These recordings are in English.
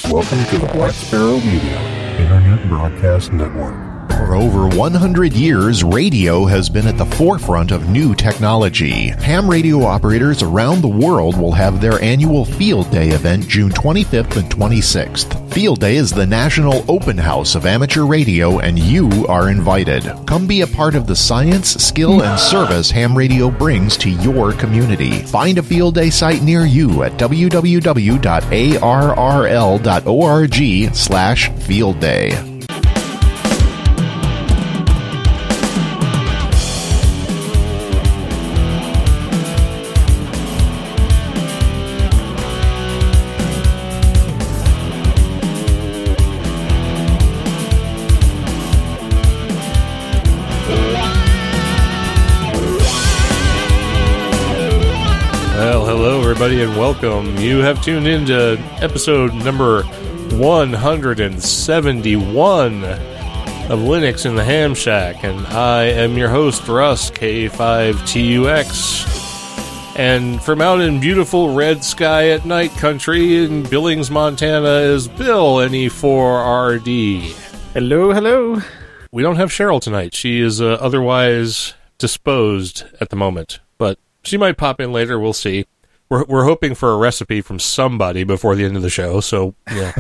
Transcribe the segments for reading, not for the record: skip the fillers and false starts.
Welcome to the Black Sparrow Media Internet Broadcast Network. For over 100 years, radio has been at the forefront of new technology. Ham radio operators around the world will have their annual Field Day event June 25th and 26th. Field Day is the national open house of amateur radio, and you are invited. Come be a part of the science, skill, and service ham radio brings to your community. Find a Field Day site near you at www.arrl.org/fieldday. Everybody, and welcome. You have tuned into episode number 171 of Linux in the Ham Shack, and I am your host, Russ, K5TUX. And from out in beautiful red sky at night country in Billings, Montana, is Bill, NE4RD. Hello, hello. We don't have Cheryl tonight. She is otherwise disposed at the moment, but she might pop in later. We'll see. We're hoping for a recipe from somebody before the end of the show, so yeah.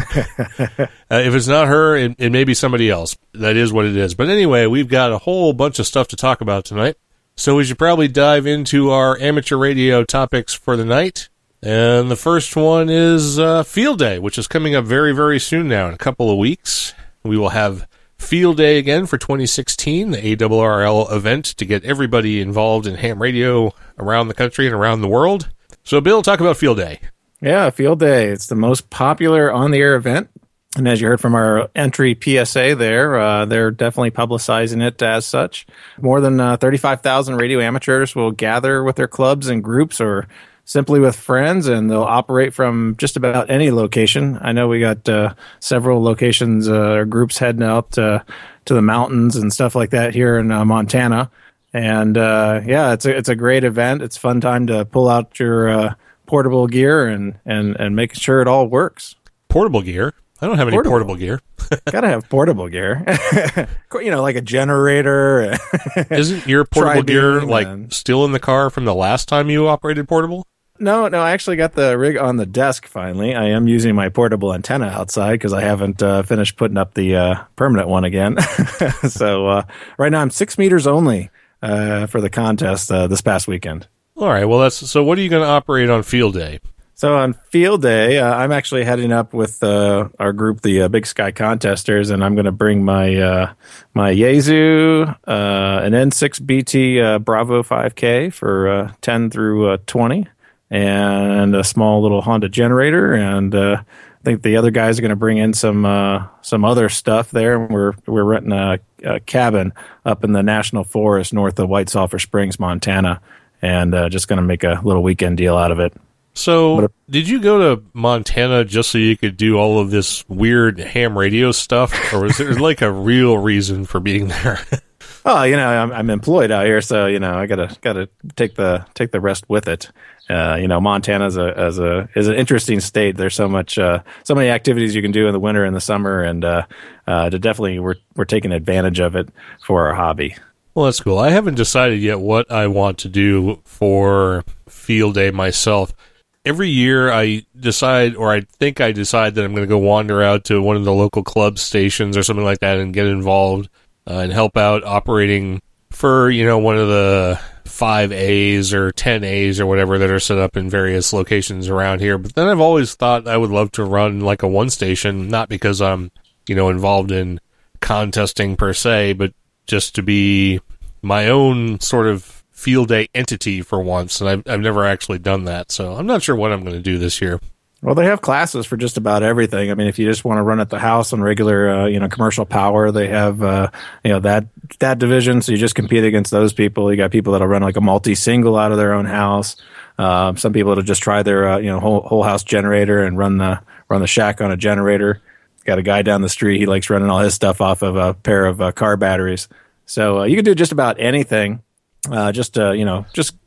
If it's not her, it may be somebody else. That is what it is. But anyway, we've got a whole bunch of stuff to talk about tonight, so we should probably dive into our amateur radio topics for the night. And the first one is Field Day, which is coming up very, very soon now, in a couple of weeks. We will have Field Day again for 2016, the ARRL event to get everybody involved in ham radio around the country and around the world. So, Bill, talk about Field Day. Yeah, Field Day. It's the most popular on-the-air event. And as you heard from our entry PSA there, they're definitely publicizing it as such. More than 35,000 radio amateurs will gather with their clubs and groups or simply with friends, and they'll operate from just about any location. I know we got several locations or groups heading out to the mountains and stuff like that here in Montana. And yeah, it's a great event. It's a fun time to pull out your portable gear and make sure it all works. Portable gear? I don't have any portable gear. Gotta have portable gear. Like a generator. Isn't your portable gear still in the car from the last time you operated portable? No, I actually got the rig on the desk finally. I am using my portable antenna outside because I haven't finished putting up the permanent one again. So right now I'm 6 meters only. For the contest this past weekend. All right. Well, so what are you going to operate on Field Day? So on Field Day, I'm actually heading up with our group, the Big Sky Contesters, and I'm going to bring my my Yaesu, an N6BT Bravo 5K for 10 through 20, and a small little Honda generator, and I think the other guys are going to bring in some other stuff there. We're renting a cabin up in the National Forest north of White Sulphur Springs, Montana, and just going to make a little weekend deal out of it. So, did you go to Montana just so you could do all of this weird ham radio stuff, or was there like a real reason for being there? Oh, I'm employed out here, so I gotta take the rest with it. Montana is an interesting state. There's so many activities you can do in the winter and the summer, and definitely we're taking advantage of it for our hobby. Well, that's cool. I haven't decided yet what I want to do for Field Day myself. Every year I decide that I'm going to go wander out to one of the local club stations or something like that and get involved and help out operating for, one of the 5As or 10As or whatever that are set up in various locations around here. But then I've always thought I would love to run like a one station, not because I'm, involved in contesting per se, but just to be my own sort of Field Day entity for once. And I've never actually done that. So I'm not sure what I'm going to do this year. Well, they have classes for just about everything. I mean, if you just want to run at the house on regular, commercial power, they have, that division. So you just compete against those people. You got people that'll run like a multi-single out of their own house. Some people that'll just try their, whole house generator and run the shack on a generator. Got a guy down the street. He likes running all his stuff off of a pair of car batteries. So you can do just about anything. Just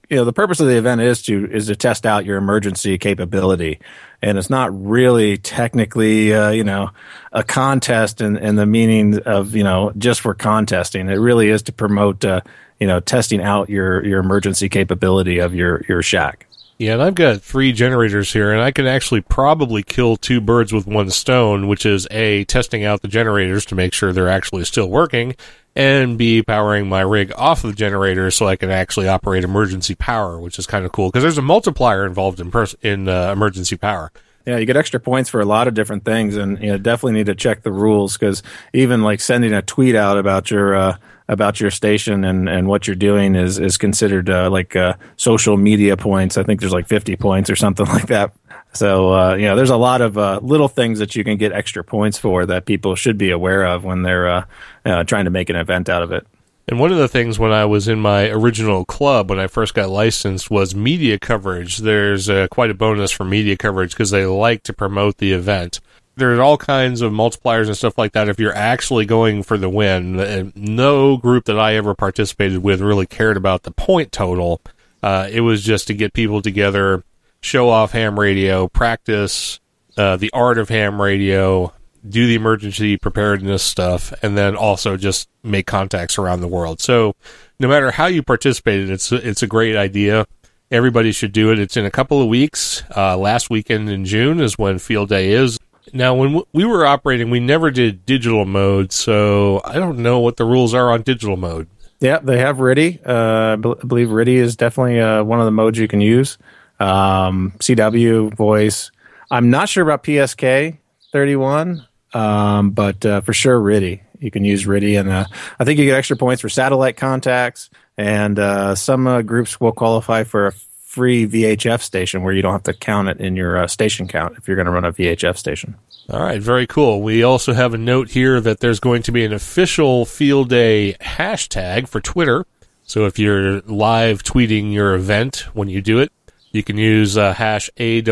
the purpose of the event is to test out your emergency capability, and it's not really technically a contest in the meaning of just for contesting. It really is to promote testing out your emergency capability of your shack. Yeah, and I've got 3 generators here, and I can actually probably kill 2 birds with one stone, which is A, testing out the generators to make sure they're actually still working, and B, powering my rig off of the generator so I can actually operate emergency power, which is kind of cool, because there's a multiplier involved in emergency power. Yeah, you get extra points for a lot of different things, and definitely need to check the rules, because even like sending a tweet out about your station and what you're doing is considered social media points. I think there's like 50 points or something like that. So there's a lot of little things that you can get extra points for that people should be aware of when they're trying to make an event out of it. And one of the things when I was in my original club, when I first got licensed, was media coverage. There's quite a bonus for media coverage because they like to promote the event. There's all kinds of multipliers and stuff like that if you're actually going for the win. No group that I ever participated with really cared about the point total. It was just to get people together, show off ham radio, practice the art of ham radio, do the emergency preparedness stuff, and then also just make contacts around the world. So no matter how you participated, it's a great idea. Everybody should do it. It's in a couple of weeks. Last weekend in June is when field day is. Now, when we were operating, we never did digital mode, so I don't know what the rules are on digital mode. Yeah, they have RTTY. I believe RTTY is definitely one of the modes you can use. CW, voice. I'm not sure about PSK 31, but for sure RTTY. You can use RTTY, and I think you get extra points for satellite contacts, and some groups will qualify for a free VHF station where you don't have to count it in your station count if you're going to run a VHF station. All right, very cool. We also have a note here that there's going to be an official field day hashtag for Twitter. So if you're live tweeting your event when you do it, you can use hash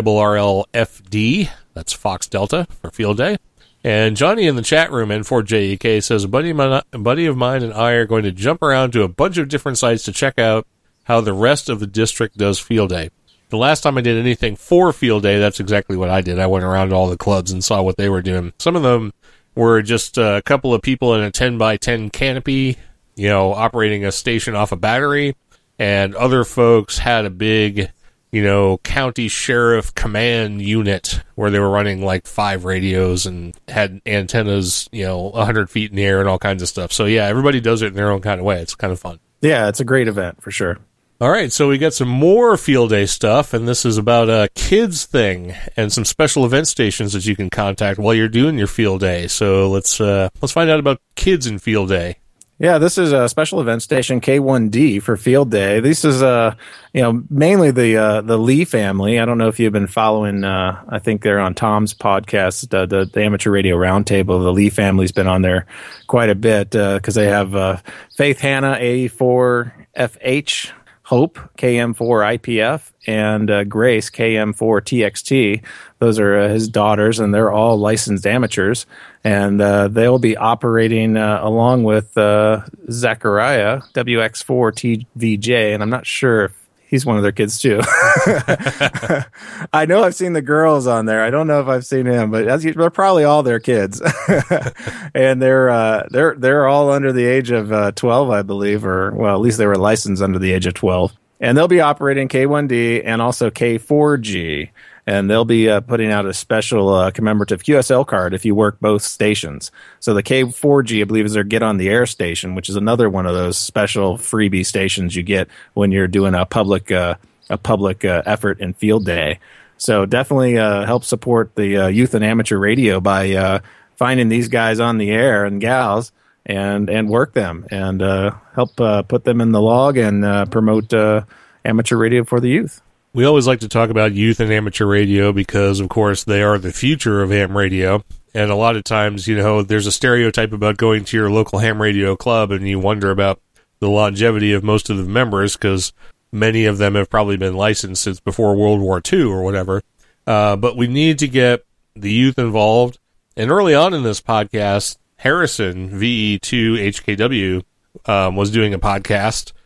ARRLFD. That's Fox Delta for field day. And Johnny in the chat room, N4JEK, says, a buddy of mine and I are going to jump around to a bunch of different sites to check out how the rest of the district does field day. The last time I did anything for field day, that's exactly what I did. I went around to all the clubs and saw what they were doing. Some of them were just a couple of people in a 10x10 canopy, operating a station off a battery, and other folks had a big, county sheriff command unit where they were running like 5 radios and had antennas, 100 feet in the air and all kinds of stuff. So yeah, everybody does it in their own kind of way. It's kind of fun. Yeah, it's a great event for sure. All right, so we got some more field day stuff, and this is about a kids thing and some special event stations that you can contact while you're doing your field day. So let's find out about kids in field day. Yeah, this is a special event station K1D for field day. This is mainly the Lee family. I don't know if you've been following. I think they're on Tom's podcast, the Amateur Radio Roundtable. The Lee family's been on there quite a bit because they have Faith Hannah A4FH. Hope, KM4 IPF, and Grace, KM4 TXT. Those are his daughters, and they're all licensed amateurs. And they'll be operating along with Zachariah, WX4 TVJ, and I'm not sure if he's one of their kids too. I know I've seen the girls on there. I don't know if I've seen him, but they're probably all their kids. And they're all under the age of 12, I believe, or well, at least they were licensed under the age of 12. And they'll be operating K1D and also K4G. And they'll be putting out a special commemorative QSL card if you work both stations. So the K4G, I believe, is their Get on the Air station, which is another one of those special freebie stations you get when you're doing a public effort in field day. So definitely help support the youth and amateur radio by finding these guys on the air and gals and work them and help put them in the log and promote amateur radio for the youth. We always like to talk about youth and amateur radio because, of course, they are the future of ham radio. And a lot of times, there's a stereotype about going to your local ham radio club and you wonder about the longevity of most of the members because many of them have probably been licensed since before World War II or whatever. But we need to get the youth involved. And early on in this podcast, Harrison, VE2HKW, was doing a podcast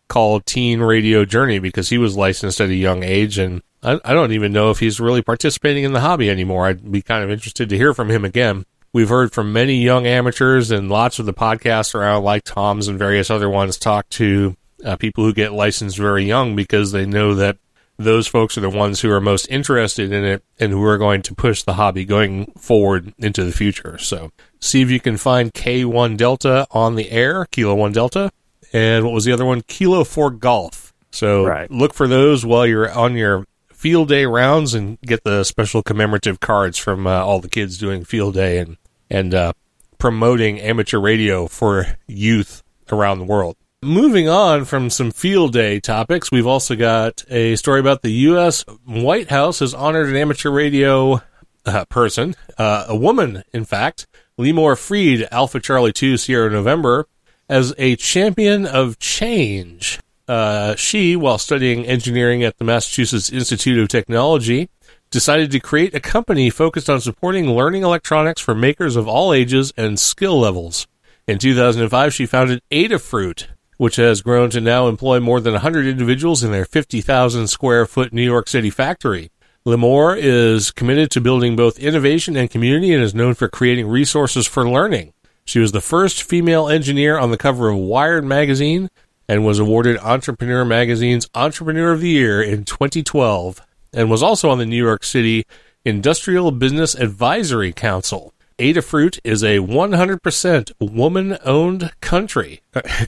called Teen Radio Journey because he was licensed at a young age, and I don't even know if he's really participating in the hobby anymore. I'd be kind of interested to hear from him again. We've heard from many young amateurs, and lots of the podcasts around, like Tom's and various other ones, talk to people who get licensed very young because they know that those folks are the ones who are most interested in it and who are going to push the hobby going forward into the future. So see if you can find K1 Delta on the air, Kilo 1 Delta, and what was the other one? Kilo 4 Golf. So Look for those while you're on your field day rounds and get the special commemorative cards from all the kids doing field day and promoting amateur radio for youth around the world. Moving on from some field day topics, we've also got a story about the U.S. White House has honored an amateur radio person, a woman, in fact, Lemore Freed, Alpha Charlie 2 Sierra November, as a champion of change. She, while studying engineering at the Massachusetts Institute of Technology, decided to create a company focused on supporting learning electronics for makers of all ages and skill levels. In 2005, she founded Adafruit, which has grown to now employ more than 100 individuals in their 50,000 square foot New York City factory. Lemore is committed to building both innovation and community and is known for creating resources for learning. She was the first female engineer on the cover of Wired magazine and was awarded Entrepreneur Magazine's Entrepreneur of the Year in 2012 and was also on the New York City Industrial Business Advisory Council. Adafruit is a 100% woman-owned company.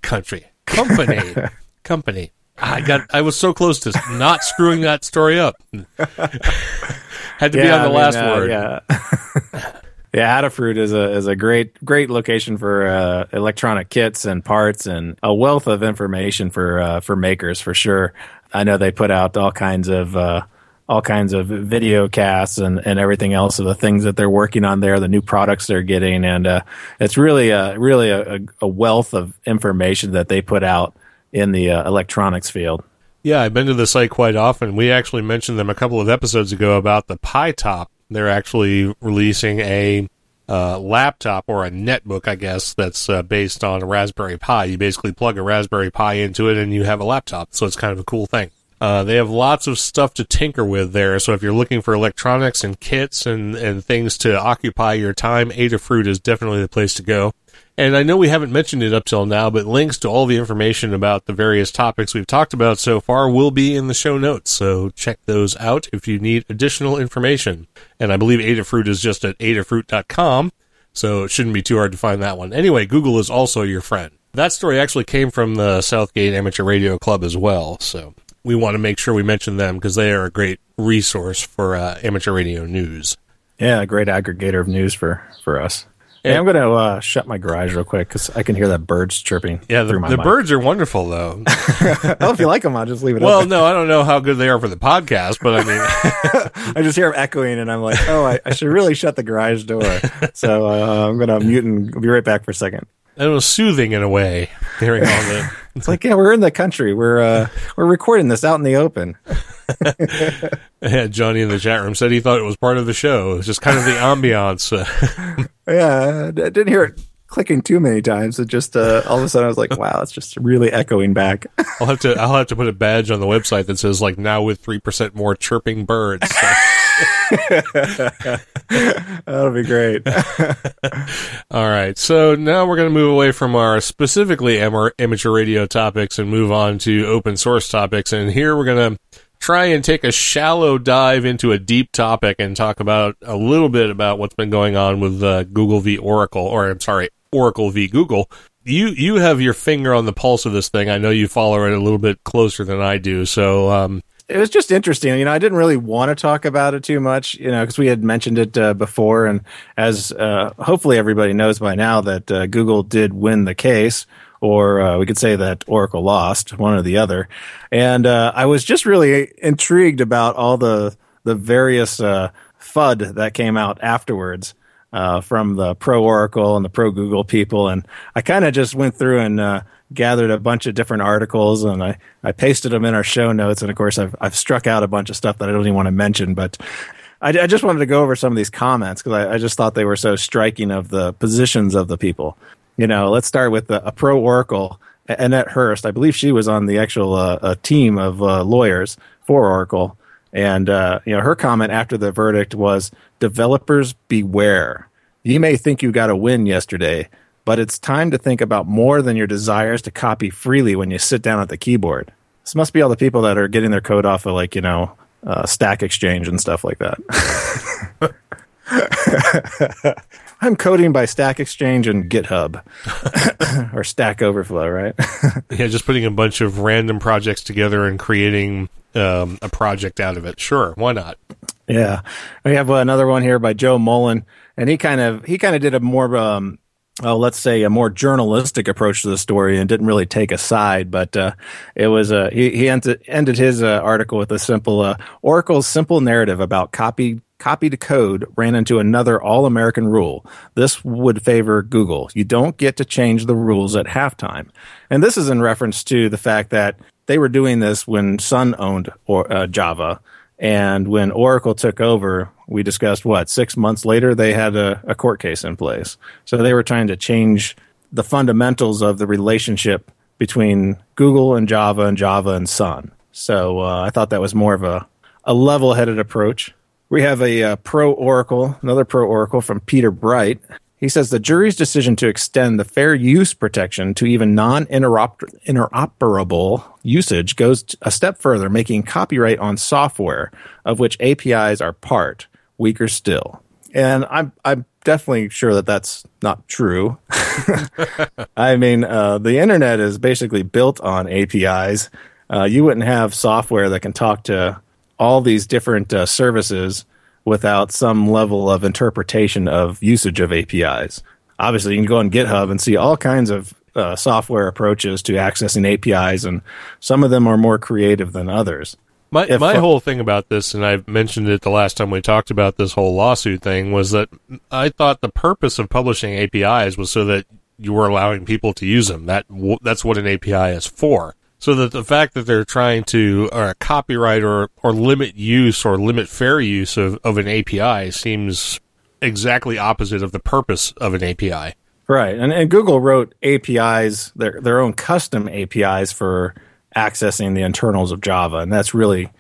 I was so close to not screwing that story up. Had to be on the last word. Yeah. Yeah, Adafruit is a great location for electronic kits and parts and a wealth of information for makers for sure. I know they put out all kinds of video casts and everything else of the things that they're working on there, the new products they're getting, and it's really a wealth of information that they put out in the electronics field. Yeah, I've been to the site quite often. We actually mentioned them a couple of episodes ago about the Pi Top. They're actually releasing a laptop or a netbook, I guess, that's based on a Raspberry Pi. You basically plug a Raspberry Pi into it and you have a laptop, so it's kind of a cool thing. They have lots of stuff to tinker with there, so if you're looking for electronics and kits and things to occupy your time, Adafruit is definitely the place to go. And I know we haven't mentioned it up till now, but links to all the information about the various topics we've talked about so far will be in the show notes, so check those out if you need additional information. And I believe Adafruit is just at adafruit.com, so it shouldn't be too hard to find that one. Anyway, Google is also your friend. That story actually came from the Southgate Amateur Radio Club as well, so we want to make sure we mention them because they are a great resource for amateur radio news. Yeah, a great aggregator of news for us. Hey, I'm going to shut my garage real quick because I can hear that birds chirping. Yeah, the mic. Birds are wonderful, though. Well, if you like them, I'll just leave it Well, open. no, I don't know how good they are for the podcast, but I mean... I just hear them echoing, and I'm like, I should really shut the garage door. So I'm going to mute and I'll be right back for a second. It was soothing in a way, hearing all the... It's like, yeah, we're in the country. We're recording this out in the open. Yeah, Johnny in the chat room said he thought it was part of the show. It was just kind of the ambiance. Yeah, I didn't hear it clicking too many times. It just all of a sudden I was like, wow, it's just really echoing back. I'll have to put a badge on the website that says like now with 3% more chirping birds. So. That'll be great. All right, so now we're going to move away from our specifically amateur radio topics and move on to open source topics. And here we're going to try and take a shallow dive into a deep topic and talk about a little bit about what's been going on with Google v. Oracle, or I'm sorry, Oracle v. Google. You have your finger on the pulse of this thing. I know you follow it a little bit closer than I do. So it was just interesting. I didn't really want to talk about it too much, because we had mentioned it before. And as hopefully everybody knows by now that Google did win the case, or we could say that Oracle lost, one or the other. And I was just really intrigued about all the various FUD that came out afterwards from the pro-Oracle and the pro-Google people. And I kind of just went through and gathered a bunch of different articles, and I pasted them in our show notes. And, of course, I've struck out a bunch of stuff that I don't even want to mention. But I just wanted to go over some of these comments because I just thought they were so striking of the positions of the people. Let's start with a pro-Oracle Annette Hurst. I believe she was on the actual team of lawyers for Oracle. And her comment after the verdict was, "Developers beware. You may think you got a win yesterday, but it's time to think about more than your desires to copy freely when you sit down at the keyboard." This must be all the people that are getting their code off of Stack Exchange and stuff like that. I'm coding by Stack Exchange and GitHub or Stack Overflow, right? Yeah, just putting a bunch of random projects together and creating a project out of it. Sure, why not? Yeah, we have another one here by Joe Mullen, and he kind of did a more let's say a more journalistic approach to the story and didn't really take a side, but it was he ended his article with a simple Oracle's simple narrative about copied code ran into another all-American rule. This would favor Google. You don't get to change the rules at halftime. And this is in reference to the fact that they were doing this when Sun owned Java. And when Oracle took over, we discussed 6 months later, they had a court case in place. So they were trying to change the fundamentals of the relationship between Google and Java and Sun. So I thought that was more of a level-headed approach. We have another pro Oracle from Peter Bright. He says the jury's decision to extend the fair use protection to even non-interoperable usage goes a step further, making copyright on software, of which APIs are part, weaker still. And I'm definitely sure that that's not true. I mean, the internet is basically built on APIs. You wouldn't have software that can talk to all these different services without some level of interpretation of usage of APIs. Obviously, you can go on GitHub and see all kinds of software approaches to accessing APIs, and some of them are more creative than others. My whole thing about this, and I mentioned it the last time we talked about this whole lawsuit thing, was that I thought the purpose of publishing APIs was so that you were allowing people to use them. That's what an API is for. So that the fact that they're trying to copyright or limit use or limit fair use of an API seems exactly opposite of the purpose of an API. Right. And Google wrote APIs, their own custom APIs for accessing the internals of Java. And that's really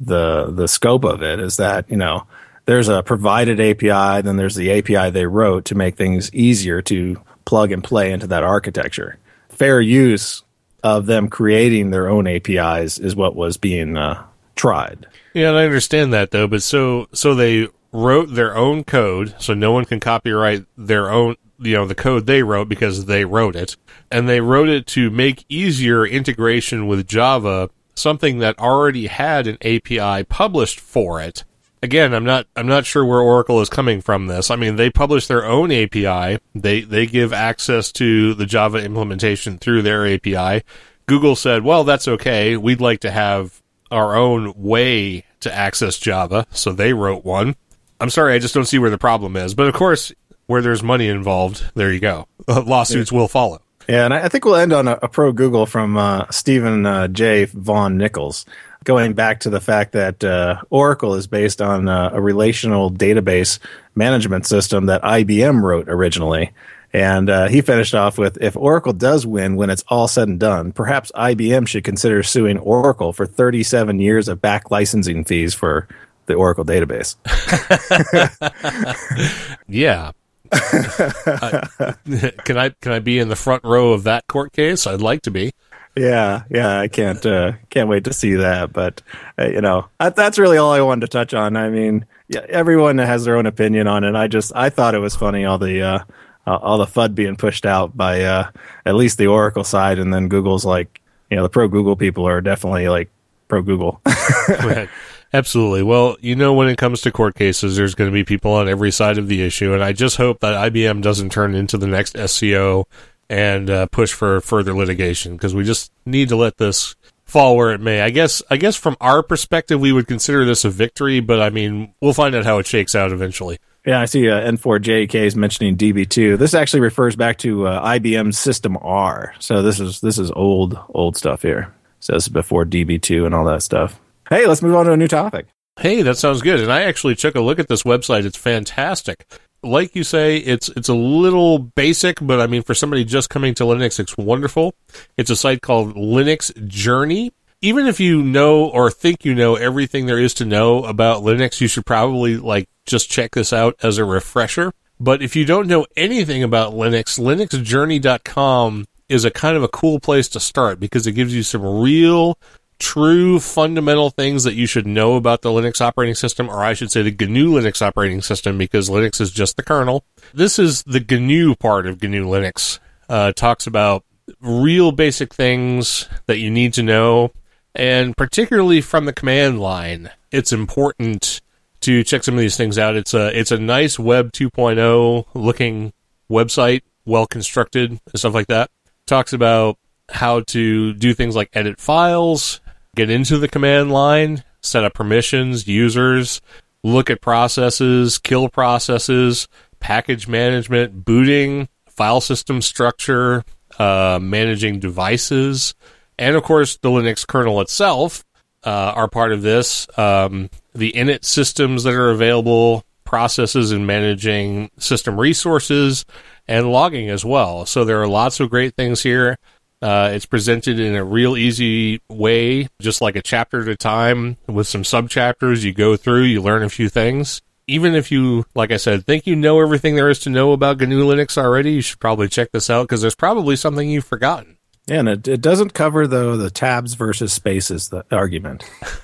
the scope of it, is that, there's a provided API, then there's the API they wrote to make things easier to plug and play into that architecture. Fair use of them creating their own APIs is what was being tried. Yeah, and I understand that, though. But so they wrote their own code, so no one can copyright their own, the code they wrote because they wrote it. And they wrote it to make easier integration with Java, something that already had an API published for it. Again, I'm not sure where Oracle is coming from this. I mean, they publish their own API. They give access to the Java implementation through their API. Google said, well, that's okay. We'd like to have our own way to access Java. So they wrote one. I'm sorry, I just don't see where the problem is. But of course, where there's money involved, there you go. Lawsuits will follow. Yeah, and I think we'll end on a pro Google from Stephen J. Von Nichols, going back to the fact that Oracle is based on a relational database management system that IBM wrote originally. And he finished off with, if Oracle does win when it's all said and done, perhaps IBM should consider suing Oracle for 37 years of back licensing fees for the Oracle database. Yeah. Can I be in the front row of that court case? I'd like to be. Yeah, I can't wait to see that. But that's really all I wanted to touch on. I mean, yeah, everyone has their own opinion on it. I thought it was funny, all the FUD being pushed out by at least the Oracle side, and then Google's like, the pro Google people are definitely like pro Google. Right. Absolutely. Well, when it comes to court cases, there's going to be people on every side of the issue, and I just hope that IBM doesn't turn into the next SCO and push for further litigation, because we just need to let this fall where it may. I guess from our perspective, we would consider this a victory, but I mean, we'll find out how it shakes out eventually. Yeah, I see N4JK is mentioning DB2. This actually refers back to IBM's System R. So this is old stuff here. So this is before DB2 and all that stuff. Hey, let's move on to a new topic. Hey, that sounds good. And I actually took a look at this website. It's fantastic. like you say, it's a little basic, but I mean, for somebody just coming to Linux, it's wonderful. It's a site called Linux Journey. Even if you know or think you know everything there is to know about Linux, you should probably just check this out as a refresher. But if you don't know anything about Linux, linuxjourney.com is a kind of a cool place to start because it gives you some real, true, fundamental things that you should know about the Linux operating system, or I should say the GNU Linux operating system, because Linux is just the kernel. This is the GNU part of GNU Linux. Talks about real basic things that you need to know. And particularly from the command line, it's important to check some of these things out. It's a nice Web 2.0 looking website, well constructed, and stuff like that. Talks about how to do things like edit files, get into the command line, set up permissions, users, look at processes, kill processes, package management, booting, file system structure, managing devices. And, of course, the Linux kernel itself are part of this. The init systems that are available, processes in managing system resources, and logging as well. So there are lots of great things here. It's presented in a real easy way, just like a chapter at a time with some subchapters. You go through, you learn a few things. Even if you, like I said, think you know everything there is to know about GNU Linux already, you should probably check this out because there's probably something you've forgotten. Yeah, and it doesn't cover, though, the tabs versus spaces, the argument.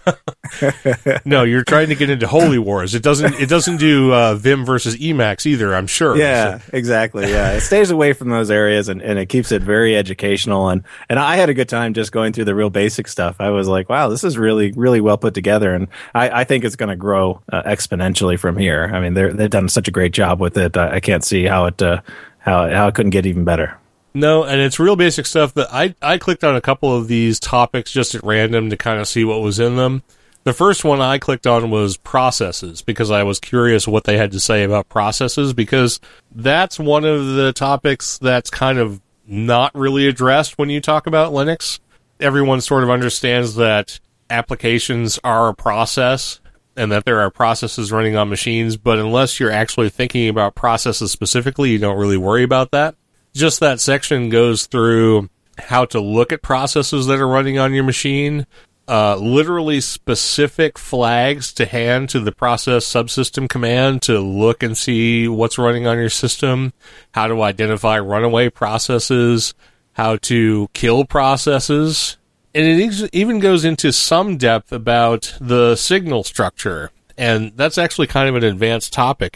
No, you're trying to get into Holy Wars. It doesn't do Vim versus Emacs either, I'm sure. Yeah, so. Exactly. Yeah, it stays away from those areas, and it keeps it very educational. And I had a good time just going through the real basic stuff. I was like, wow, this is really, really well put together. And I think it's going to grow exponentially from here. I mean, they've done such a great job with it. I can't see how it couldn't get even better. No, and it's real basic stuff that I clicked on a couple of these topics just at random to kind of see what was in them. The first one I clicked on was processes because I was curious what they had to say about processes because that's one of the topics that's kind of not really addressed when you talk about Linux. Everyone sort of understands that applications are a process and that there are processes running on machines, but unless you're actually thinking about processes specifically, you don't really worry about that. Just that section goes through how to look at processes that are running on your machine, literally specific flags to hand to the process subsystem command to look and see what's running on your system, how to identify runaway processes, how to kill processes. And it even goes into some depth about the signal structure. And that's actually kind of an advanced topic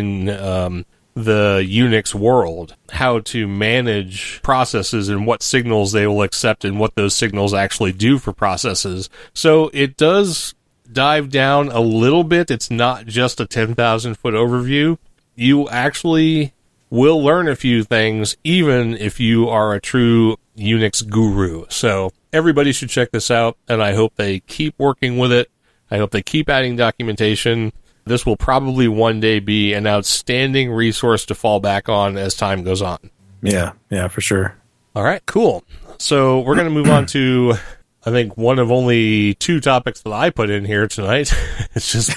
in the Unix world, how to manage processes and what signals they will accept and what those signals actually do for processes. So it does dive down a little bit. It's not just a 10,000-foot overview. You actually will learn a few things, even if you are a true Unix guru. So everybody should check this out, and I hope they keep working with it. I hope they keep adding documentation. This will probably one day be an outstanding resource to fall back on as time goes on. Yeah, for sure. All right, cool. So we're going to move on to, I think, one of only two topics that I put in here tonight. It's just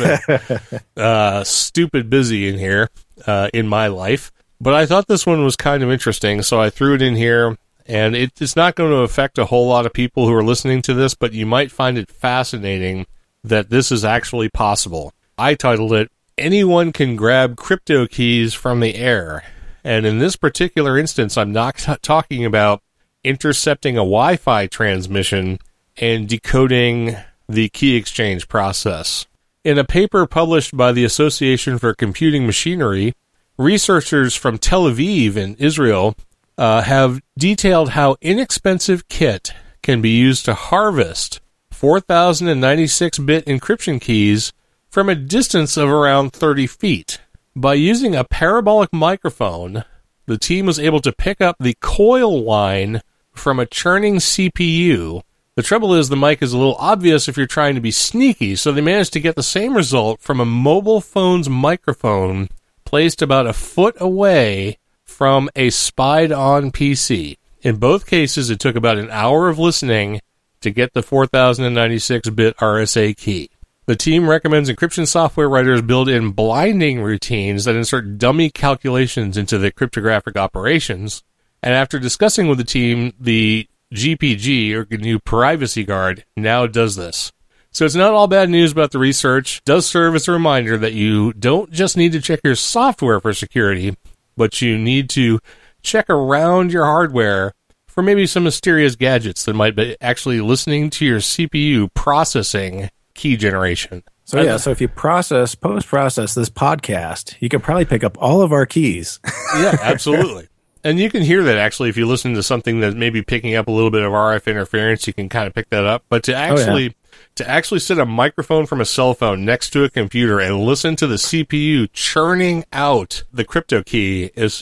been stupid busy in here in my life. But I thought this one was kind of interesting, so I threw it in here. And it's not going to affect a whole lot of people who are listening to this, but you might find it fascinating that this is actually possible. I titled it, Anyone Can Grab Crypto Keys from the Air. And in this particular instance, I'm not talking about intercepting a Wi-Fi transmission and decoding the key exchange process. In a paper published by the Association for Computing Machinery, researchers from Tel Aviv in Israel have detailed how inexpensive kit can be used to harvest 4,096-bit encryption keys from a distance of around 30 feet. By using a parabolic microphone, the team was able to pick up the coil line from a churning CPU. The trouble is the mic is a little obvious if you're trying to be sneaky, so they managed to get the same result from a mobile phone's microphone placed about a foot away from a spied-on PC. In both cases, it took about an hour of listening to get the 4,096-bit RSA key. The team recommends encryption software writers build in blinding routines that insert dummy calculations into the cryptographic operations. And after discussing with the team, the GPG, or GNU Privacy Guard, now does this. So it's not all bad news about the research. It does serve as a reminder that you don't just need to check your software for security, but you need to check around your hardware for maybe some mysterious gadgets that might be actually listening to your CPU processing key generation. So if you post-process this podcast, you can probably pick up all of our keys. Yeah, absolutely. And you can hear that, actually, if you listen to something that may be picking up a little bit of RF interference, you can kind of pick that up. But to actually set a microphone from a cell phone next to a computer and listen to the CPU churning out the crypto key is...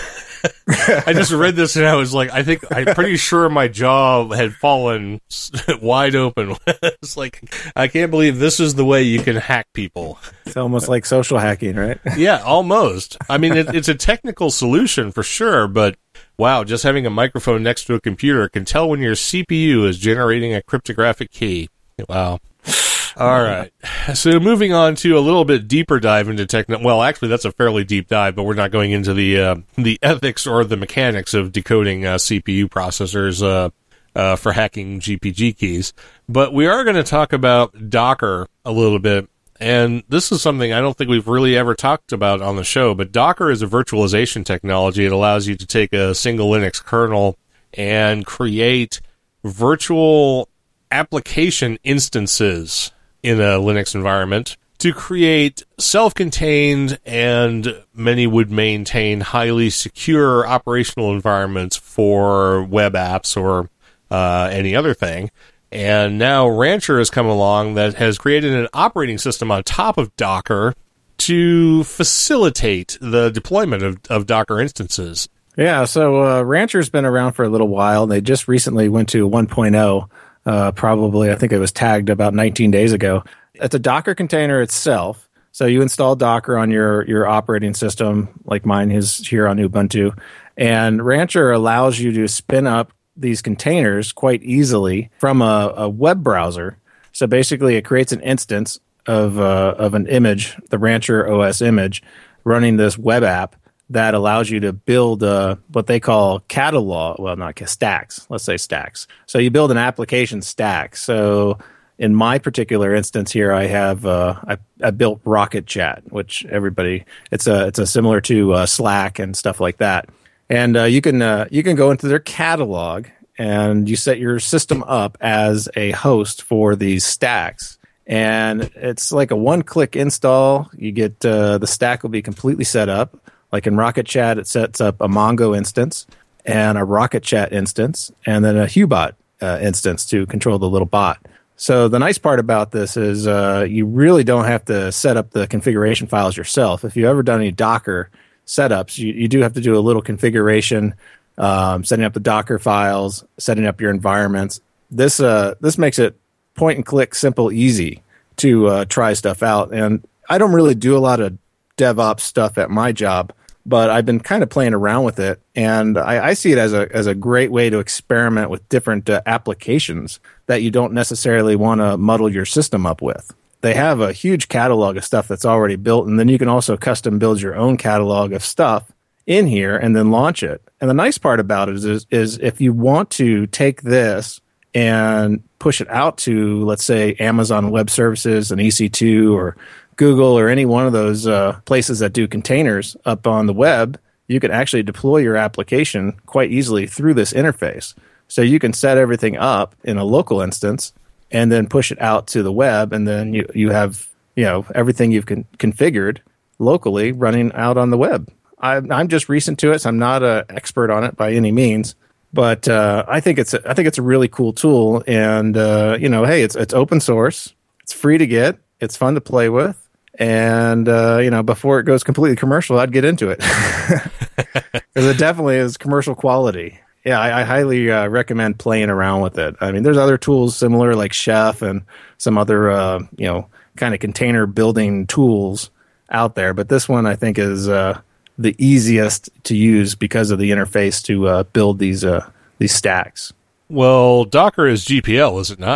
I just read this and I was like, I'm pretty sure my jaw had fallen wide open. It's like, I can't believe this is the way you can hack people. It's almost like social hacking, right? Yeah, almost. I mean, it's a technical solution for sure, but wow, just having a microphone next to a computer can tell when your CPU is generating a cryptographic key. Wow. All right. So moving on to a little bit deeper dive into well, actually, that's a fairly deep dive, but we're not going into the ethics or the mechanics of decoding CPU processors for hacking GPG keys. But we are going to talk about Docker a little bit. And this is something I don't think we've really ever talked about on the show, but Docker is a virtualization technology. It allows you to take a single Linux kernel and create virtual application instances in a Linux environment to create self-contained and many would maintain highly secure operational environments for web apps or any other thing. And now Rancher has come along that has created an operating system on top of Docker to facilitate the deployment of Docker instances. Yeah, so Rancher's been around for a little while. They just recently went to 1.0, probably, I think it was tagged about 19 days ago. It's a Docker container itself. So you install Docker on your operating system, like mine is here on Ubuntu. And Rancher allows you to spin up these containers quite easily from a web browser. So basically, it creates an instance of an image, the Rancher OS image, running this web app that allows you to build what they call catalog. Well, not stacks. Let's say stacks. So you build an application stack. So in my particular instance here, I have I built Rocket Chat, which it's a similar to Slack and stuff like that. And you can go into their catalog and you set your system up as a host for these stacks. And it's like a one-click install. You get the stack will be completely set up. Like in Rocket Chat, it sets up a Mongo instance and a Rocket Chat instance, and then a Hubot instance to control the little bot. So the nice part about this is you really don't have to set up the configuration files yourself. If you've ever done any Docker setups, you do have to do a little configuration, setting up the Docker files, setting up your environments. This makes it point and click, simple, easy to try stuff out. And I don't really do a lot of DevOps stuff at my job, but I've been kind of playing around with it, and I see it as a great way to experiment with different applications that you don't necessarily want to muddle your system up with. They have a huge catalog of stuff that's already built, and then you can also custom build your own catalog of stuff in here and then launch it. And the nice part about it is if you want to take this and push it out to, let's say, Amazon Web Services and EC2 or Google or any one of those places that do containers up on the web, you can actually deploy your application quite easily through this interface. So you can set everything up in a local instance and then push it out to the web, and then you have everything you've configured locally running out on the web. I'm just recent to it, so I'm not an expert on it by any means, but I think it's a really cool tool, and hey, it's open source, it's free to get, it's fun to play with. And, before it goes completely commercial, I'd get into it. Because it definitely is commercial quality. Yeah, I highly recommend playing around with it. I mean, there's other tools similar like Chef and some other, kind of container building tools out there. But this one I think is the easiest to use because of the interface to build these stacks. Well, Docker is GPL, is it not?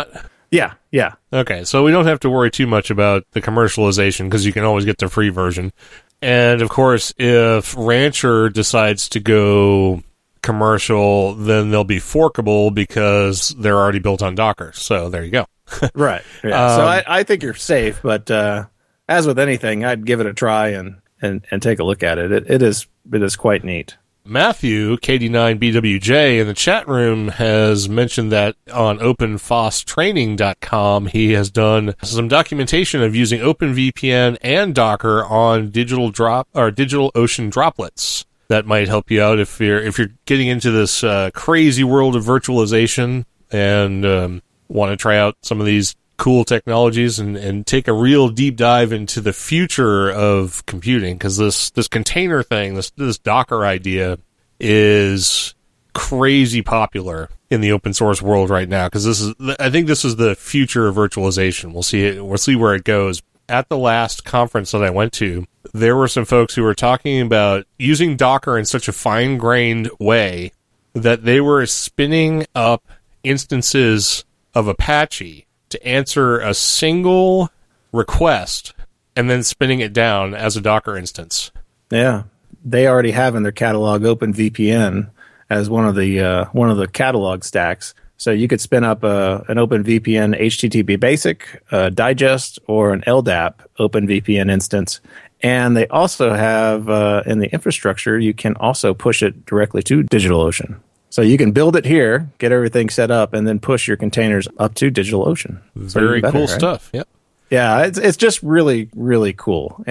Yeah, yeah. Okay, so we don't have to worry too much about the commercialization because you can always get the free version. And, of course, if Rancher decides to go commercial, then they'll be forkable because they're already built on Docker. So there you go. Right. Yeah. So I think you're safe, but as with anything, I'd give it a try and take a look at it. It is quite neat. Matthew, KD9BWJ, in the chat room has mentioned that on OpenFOSStraining.com, he has done some documentation of using OpenVPN and Docker on DigitalOcean droplets. That might help you out if you're getting into this crazy world of virtualization and want to try out some of these cool technologies and take a real deep dive into the future of computing, because this container thing, this Docker idea is crazy popular in the open source world right now, because I think this is the future of virtualization. We'll see where it goes. At the last conference that I went to, there were some folks who were talking about using Docker in such a fine-grained way that they were spinning up instances of Apache to answer a single request and then spinning it down as a Docker instance. Yeah, they already have in their catalog OpenVPN as one of the catalog stacks. So you could spin up an OpenVPN HTTP basic, digest, or an LDAP OpenVPN instance. And they also have in the infrastructure, you can also push it directly to DigitalOcean. So you can build it here, get everything set up, and then push your containers up to DigitalOcean. Very cool stuff. Yep. Yeah, it's just really, really cool.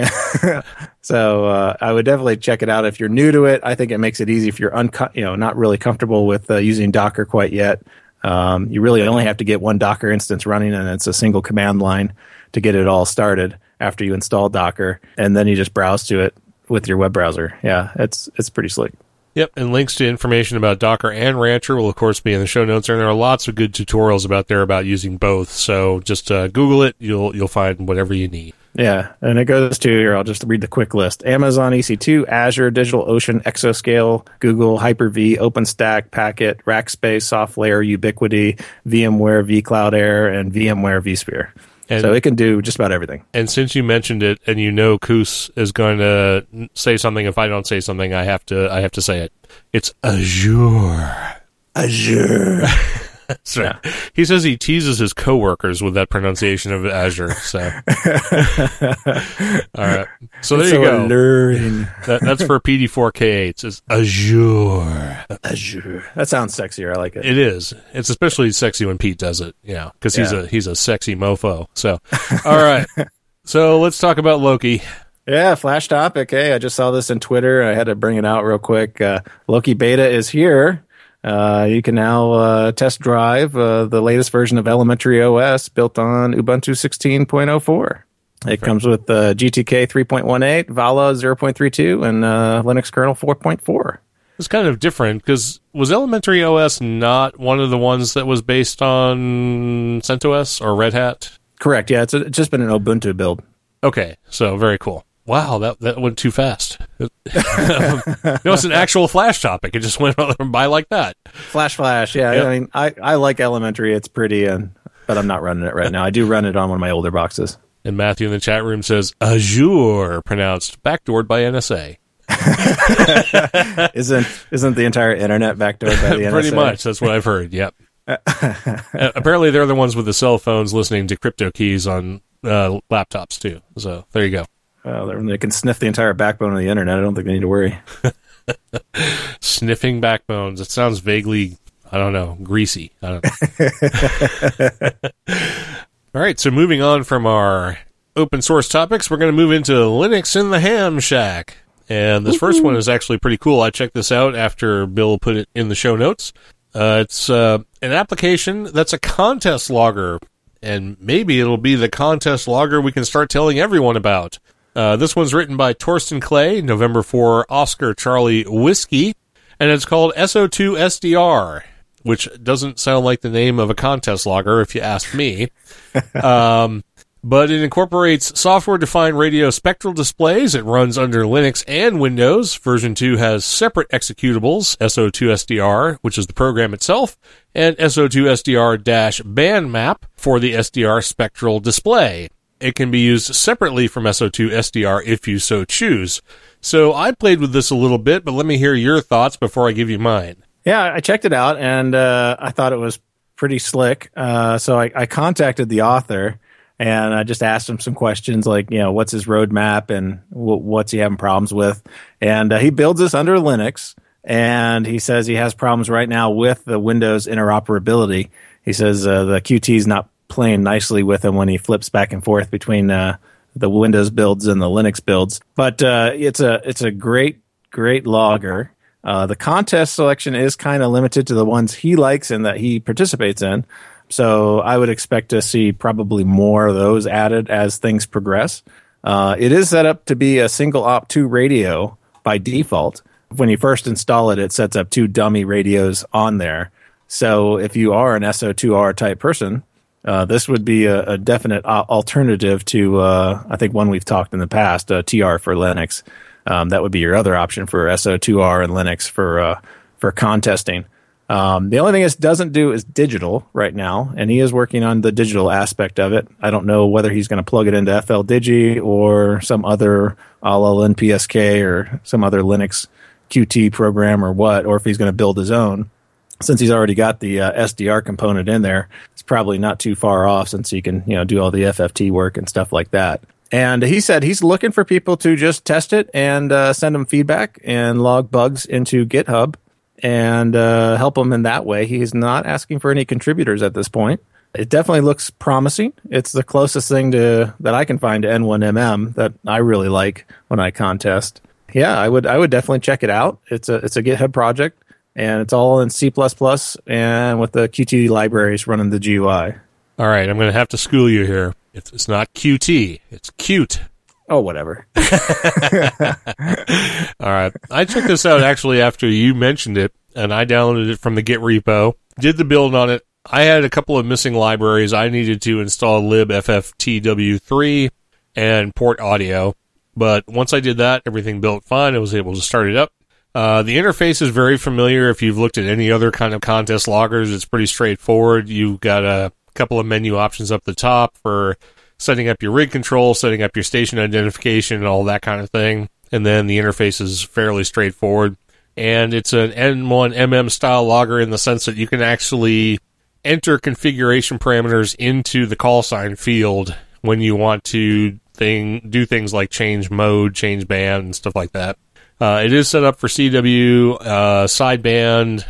So I would definitely check it out if you're new to it. I think it makes it easy if you're not really comfortable with using Docker quite yet. You really only have to get one Docker instance running, and it's a single command line to get it all started after you install Docker, and then you just browse to it with your web browser. Yeah, it's pretty slick. Yep, and links to information about Docker and Rancher will, of course, be in the show notes, and there are lots of good tutorials about using both. So just Google it; you'll find whatever you need. Yeah, and it goes to here. I'll just read the quick list: Amazon EC2, Azure, DigitalOcean, Exascale, Google, Hyper-V, OpenStack, Packet, Rackspace, SoftLayer, Ubiquity, VMware, vCloud Air, and VMware vSphere. So it can do just about everything. And since you mentioned it, and you know Koos is going to say something, if I don't say something, I have to say it. It's Azure. Azure. So yeah. He says he teases his coworkers with that pronunciation of Azure. So, all right. So there you go. Alluring. That's for PD4K8. It's Azure. Azure. That sounds sexier. I like it. It is. It's especially sexy when Pete does it. Yeah, because he's a sexy mofo. So, all right. So let's talk about Loki. Yeah, flash topic. Hey, I just saw this on Twitter. I had to bring it out real quick. Loki beta is here. You can now test drive the latest version of Elementary OS built on Ubuntu 16.04. It comes with GTK 3.18, Vala 0.32, and Linux kernel 4.4. It's kind of different because was Elementary OS not one of the ones that was based on CentOS or Red Hat? Correct. Yeah, it's just been an Ubuntu build. Okay, so very cool. Wow, that went too fast. No, it's an actual flash topic. It just went by like that. Flash, yeah. Yep. I mean, I like Elementary. It's pretty, but I'm not running it right now. I do run it on one of my older boxes. And Matthew in the chat room says, Azure, pronounced backdoored by NSA. Isn't the entire internet backdoored by the NSA? Pretty much. That's what I've heard, yep. Apparently, they're the ones with the cell phones listening to crypto keys on laptops, too. So, there you go. Well, they can sniff the entire backbone of the internet. I don't think they need to worry. Sniffing backbones. It sounds vaguely, I don't know, greasy. I don't know. All right, so moving on from our open source topics, we're going to move into Linux in the Ham Shack. And this first one is actually pretty cool. I checked this out after Bill put it in the show notes. It's an application that's a contest logger, and maybe it'll be the contest logger we can start telling everyone about. This one's written by Torsten Clay, November 4, Oscar Charlie Whiskey, and it's called SO2SDR, which doesn't sound like the name of a contest logger, if you ask me. but it incorporates software-defined radio spectral displays. It runs under Linux and Windows. Version 2 has separate executables, SO2SDR, which is the program itself, and SO2SDR-band map for the SDR spectral display. It can be used separately from SO2SDR if you so choose. So I played with this a little bit, but let me hear your thoughts before I give you mine. Yeah, I checked it out, and I thought it was pretty slick. So I contacted the author, and I just asked him some questions like, what's his roadmap and what's he having problems with? And he builds this under Linux, and he says he has problems right now with the Windows interoperability. He says the Qt is not playing nicely with him when he flips back and forth between the Windows builds and the Linux builds. But it's a great logger. The contest selection is kind of limited to the ones he likes and that he participates in. So I would expect to see probably more of those added as things progress. It is set up to be a single op2 radio by default. When you first install it, it sets up 2 dummy radios on there. So if you are an SO2R type person, this would be a definite alternative to, I think, one we've talked in the past, TR for Linux. That would be your other option for SO2R and Linux for contesting. The only thing it doesn't do is digital right now, and he is working on the digital aspect of it. I don't know whether he's going to plug it into FLDigi or some other a la NPSK or some other Linux Qt program or what, or if he's going to build his own. Since he's already got the SDR component in there, it's probably not too far off since he can do all the FFT work and stuff like that. And he said he's looking for people to just test it and send them feedback and log bugs into GitHub and help him in that way. He's not asking for any contributors at this point. It definitely looks promising. It's the closest thing that I can find to N1MM that I really like when I contest. Yeah, I would definitely check it out. It's a GitHub project, and it's all in C++ and with the Qt libraries running the GUI. All right, I'm going to have to school you here. It's not Qt, it's cute. Oh, whatever. All right. I checked this out actually after you mentioned it, and I downloaded it from the Git repo, did the build on it. I had a couple of missing libraries. I needed to install libffTW3 and port audio, but once I did that, everything built fine. I was able to start it up. The interface is very familiar. If you've looked at any other kind of contest loggers, it's pretty straightforward. You've got a couple of menu options up the top for setting up your rig control, setting up your station identification, and all that kind of thing. And then the interface is fairly straightforward. And it's an N1MM style logger in the sense that you can actually enter configuration parameters into the call sign field when you want to do things like change mode, change band, and stuff like that. It is set up for CW, sideband,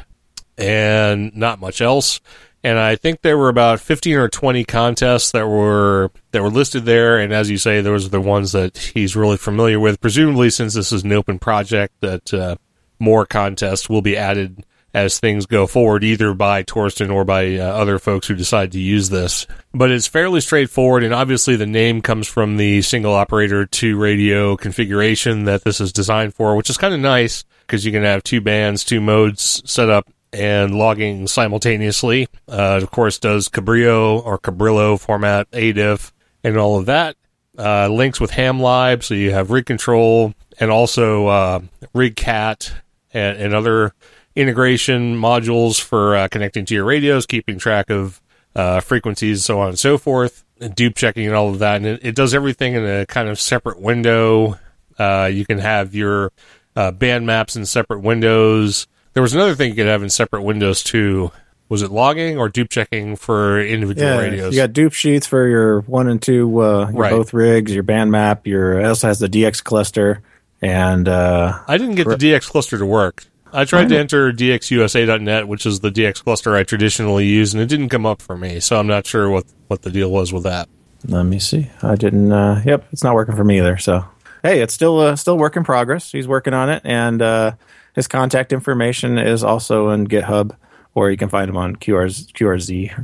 and not much else. And I think there were about 15 or 20 contests that were listed there. And as you say, those are the ones that he's really familiar with. Presumably, since this is an open project, that more contests will be added as things go forward, either by Torsten or by other folks who decide to use this. But it's fairly straightforward, and obviously the name comes from the single operator 2 radio configuration that this is designed for, which is kind of nice because you can have 2 bands, 2 modes set up and logging simultaneously. It, of course, does Cabrillo format, ADIF, and all of that. Links with HamLib, so you have rig control, and also RigCat and other integration modules for connecting to your radios, keeping track of frequencies, so on and so forth, and dupe checking and all of that. And it does everything in a kind of separate window. You can have your band maps in separate windows. There was another thing you could have in separate windows too. Was it logging or dupe checking for individual radios? You got dupe sheets for your 1 and 2, right. Both rigs, your band map. It also has the DX cluster. And I didn't get the DX cluster to work. I tried to enter dxusa.net, which is the DX cluster I traditionally use, and it didn't come up for me. So I'm not sure what the deal was with that. Let me see. I didn't. It's not working for me either. So hey, it's still work in progress. He's working on it, and his contact information is also in GitHub, or you can find him on QRZ or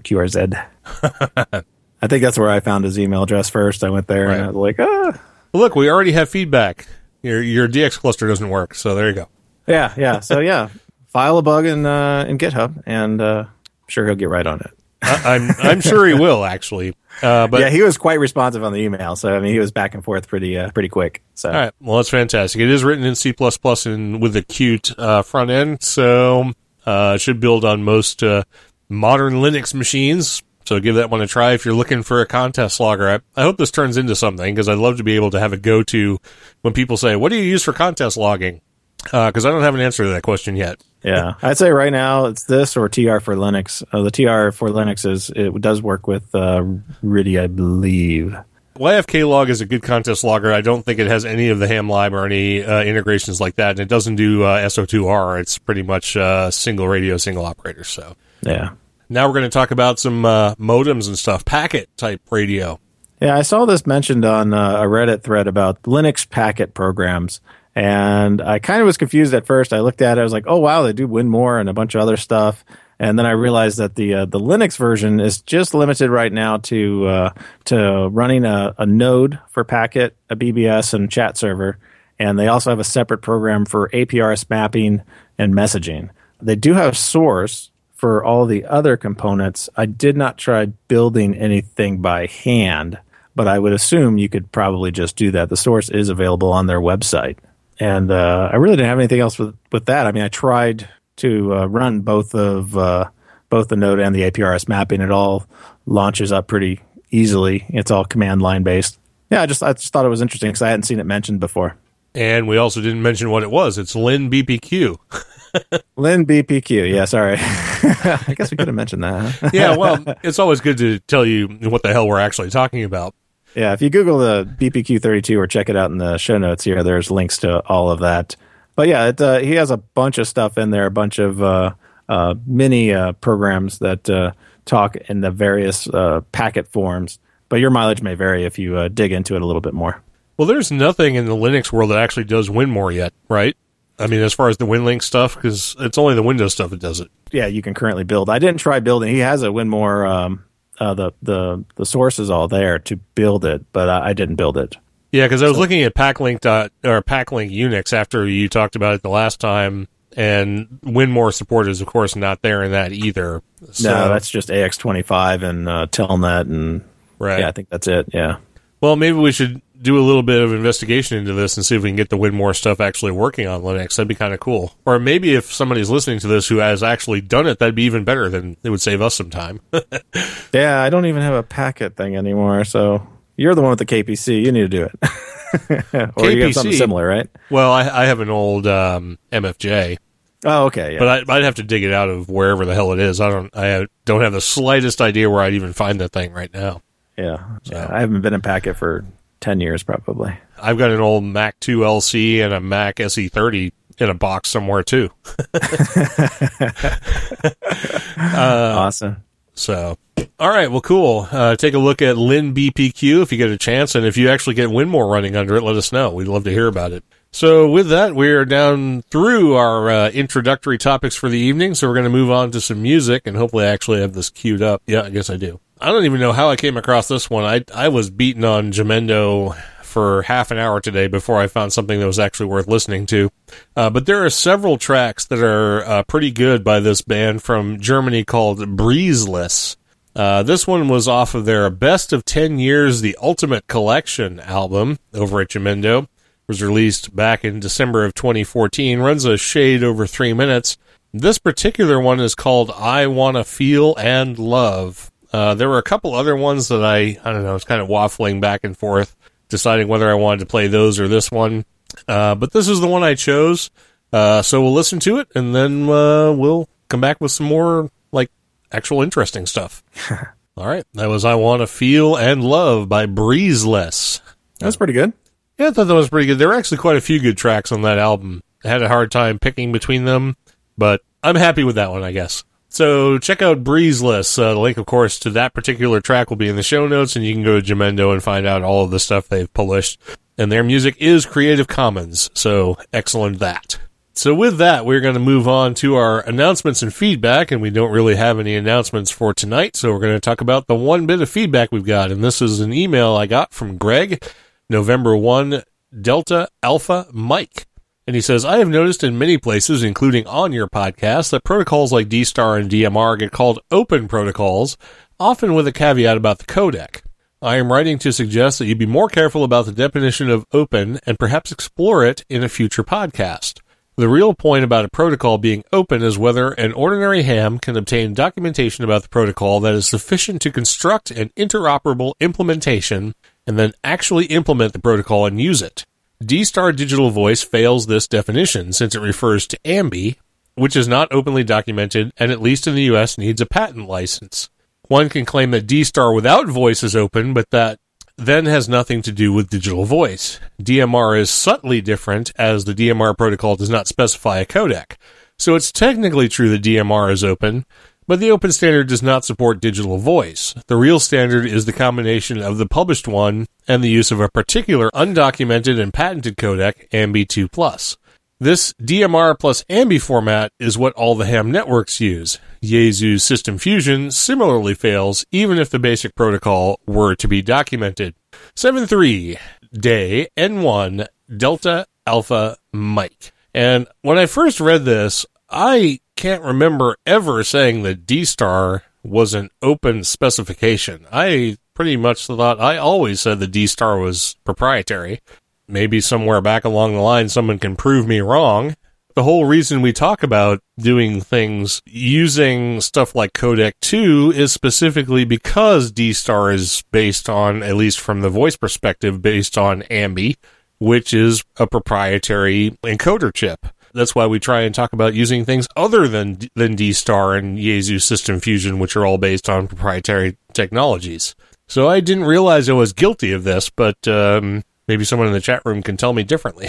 QRZ. I think that's where I found his email address first. I went there, and I was like, Well, look, we already have feedback. Your DX cluster doesn't work, so there you go. Yeah. So file a bug in GitHub, and I'm sure he'll get right on it. I'm sure he will, actually. But yeah, he was quite responsive on the email. So, I mean, he was back and forth pretty quick. So, all right. Well, that's fantastic. It is written in C++ and with a Qt front end, so it should build on most modern Linux machines. So give that one a try if you're looking for a contest logger. I hope this turns into something, because I'd love to be able to have a go-to when people say, what do you use for contest logging? Because I don't have an answer to that question yet. Yeah, I'd say right now it's this or TR for Linux. The TR for Linux it does work with RTTY, I believe. YFK log is a good contest logger. I don't think it has any of the HamLib or any integrations like that, and it doesn't do SO2R. It's pretty much single radio, single operator. So yeah. Now we're going to talk about some modems and stuff, packet type radio. Yeah, I saw this mentioned on a Reddit thread about Linux packet programs. And I kind of was confused at first. I looked at it, I was like, oh, wow, they do WinMore and a bunch of other stuff. And then I realized that the Linux version is just limited right now to running a node for packet, a BBS, and chat server. And they also have a separate program for APRS mapping and messaging. They do have source for all the other components. I did not try building anything by hand, but I would assume you could probably just do that. The source is available on their website. And I really didn't have anything else with that. I mean, I tried to run both the node and the APRS mapping. It all launches up pretty easily. It's all command line based. Yeah, I just thought it was interesting because I hadn't seen it mentioned before. And we also didn't mention what it was. It's LinBPQ. LinBPQ. Yeah, sorry. I guess we could have mentioned that. Huh? Yeah, well, it's always good to tell you what the hell we're actually talking about. Yeah, if you Google the BPQ32 or check it out in the show notes here, there's links to all of that. But yeah, he has a bunch of stuff in there, a bunch of mini programs that talk in the various packet forms. But your mileage may vary if you dig into it a little bit more. Well, there's nothing in the Linux world that actually does WinMore yet, right? I mean, as far as the WinLink stuff, because it's only the Windows stuff that does it. Yeah, you can currently build. I didn't try building. He has a WinMore. The source is all there to build it, but I didn't build it. Yeah, because I was looking at Packlink Unix after you talked about it the last time, and WinMore support is, of course, not there in that either. So, no, that's just AX25 and Telnet, and right. Yeah, I think that's it. Yeah. Well, maybe we should do a little bit of investigation into this and see if we can get the WinMore stuff actually working on Linux. That'd be kind of cool. Or maybe if somebody's listening to this who has actually done it, that'd be even better. Then it would save us some time. Yeah, I don't even have a packet thing anymore, so you're the one with the KPC. You need to do it. Or KPC, you have something similar, right? Well, I have an old MFJ. Oh, okay. Yeah. But I'd have to dig it out of wherever the hell it is. I don't have the slightest idea where I'd even find that thing right now. Yeah. I haven't been in packet for 10 years probably. I've got an old Mac 2 LC and a Mac SE30 in a box somewhere too. Awesome. So, all right, well, cool. Take a look at LinBPQ if you get a chance, and if you actually get WinMore running under it, let us know. We'd love to hear about it. So with that, we are down through our introductory topics for the evening, so we're going to move on to some music, and hopefully I actually have this queued up. Yeah, I guess I do. I don't even know how I came across this one. I was beaten on Jamendo for half an hour today before I found something that was actually worth listening to. But there are several tracks that are pretty good by this band from Germany called Breezeless. This one was off of their Best of 10 Years, The Ultimate Collection album over at Jamendo. It was released back in December of 2014. Runs a shade over 3 minutes. This particular one is called I Wanna Feel and Love. There were a couple other ones that I don't know, it's kind of waffling back and forth, deciding whether I wanted to play those or this one. But this is the one I chose. So we'll listen to it, and then we'll come back with some more, like, actual interesting stuff. All right. That was I Wanna Feel and Love by Breezeless. That's pretty good. Yeah, I thought that was pretty good. There were actually quite a few good tracks on that album. I had a hard time picking between them, but I'm happy with that one, I guess. So check out Breezeless. The link, of course, to that particular track will be in the show notes, and you can go to Jamendo and find out all of the stuff they've published. And their music is Creative Commons, so excellent that. So with that, we're going to move on to our announcements and feedback, and we don't really have any announcements for tonight, so we're going to talk about the one bit of feedback we've got. And this is an email I got from Greg, November 1, Delta Alpha Mike. And he says, I have noticed in many places, including on your podcast, that protocols like D-Star and DMR get called open protocols, often with a caveat about the codec. I am writing to suggest that you be more careful about the definition of open and perhaps explore it in a future podcast. The real point about a protocol being open is whether an ordinary ham can obtain documentation about the protocol that is sufficient to construct an interoperable implementation and then actually implement the protocol and use it. D-Star Digital Voice fails this definition since it refers to AMBI, which is not openly documented and at least in the US needs a patent license. One can claim that D-Star without voice is open, but that then has nothing to do with digital voice. DMR is subtly different as the DMR protocol does not specify a codec. So it's technically true that DMR is open, but the open standard does not support digital voice. The real standard is the combination of the published one and the use of a particular undocumented and patented codec, AMBI2+. This DMR plus AMBI format is what all the ham networks use. Yaesu System Fusion similarly fails, even if the basic protocol were to be documented. 7.3, Day N1 Delta Alpha Mike. And when I first read this, I can't remember ever saying that D-Star was an open specification. I pretty much thought I always said that D-Star was proprietary. Maybe somewhere back along the line someone can prove me wrong. The whole reason we talk about doing things using stuff like Codec 2 is specifically because D-Star is based on, at least from the voice perspective, based on AMBI, which is a proprietary encoder chip. That's why we try and talk about using things other than D-Star and Yaesu System Fusion, which are all based on proprietary technologies. So I didn't realize I was guilty of this, but maybe someone in the chat room can tell me differently.